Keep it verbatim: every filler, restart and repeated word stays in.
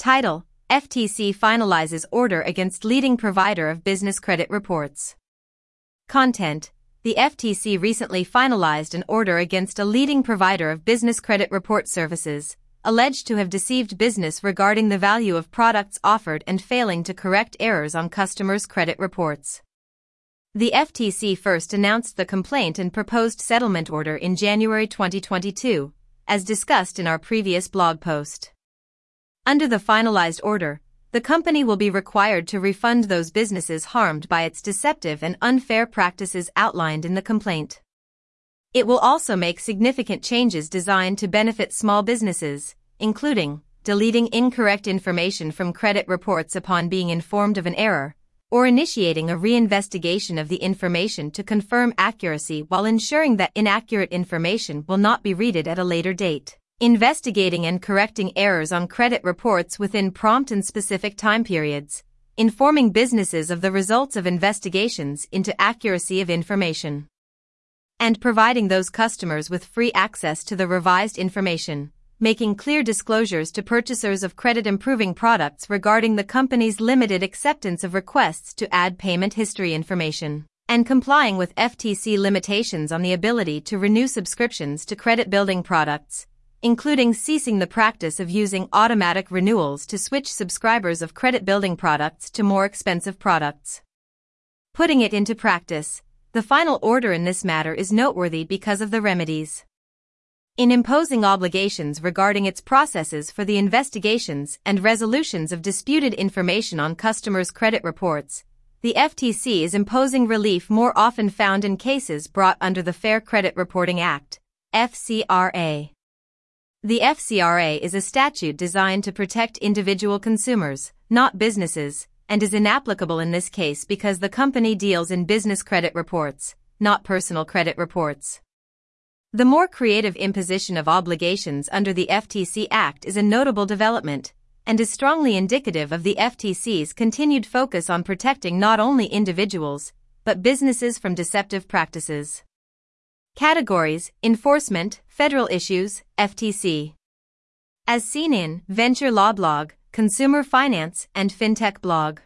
Title: F T C finalizes order against leading provider of business credit reports. Content: The F T C recently finalized an order against a leading provider of business credit report services, alleged to have deceived business regarding the value of products offered and failing to correct errors on customers' credit reports. The F T C first announced the complaint and proposed settlement order in January twenty twenty-two, as discussed in our previous blog post. Under the finalized order, the company will be required to refund those businesses harmed by its deceptive and unfair practices outlined in the complaint. It will also make significant changes designed to benefit small businesses, including deleting incorrect information from credit reports upon being informed of an error, or initiating a reinvestigation of the information to confirm accuracy while ensuring that inaccurate information will not be read at a later date. Investigating and correcting errors on credit reports within prompt and specific time periods, informing businesses of the results of investigations into accuracy of information, and providing those customers with free access to the revised information, making clear disclosures to purchasers of credit-improving products regarding the company's limited acceptance of requests to add payment history information, and complying with F T C limitations on the ability to renew subscriptions to credit-building products, including ceasing the practice of using automatic renewals to switch subscribers of credit-building products to more expensive products. Putting it into practice, the final order in this matter is noteworthy because of the remedies. In imposing obligations regarding its processes for the investigations and resolutions of disputed information on customers' credit reports, the F T C is imposing relief more often found in cases brought under the Fair Credit Reporting Act, F C R A. The F C R A is a statute designed to protect individual consumers, not businesses, and is inapplicable in this case because the company deals in business credit reports, not personal credit reports. The more creative imposition of obligations under the F T C Act is a notable development, and is strongly indicative of the F T C's continued focus on protecting not only individuals, but businesses from deceptive practices. Categories: Enforcement, Federal Issues, F T C. As seen in Venture Law Blog, Consumer Finance and FinTech Blog.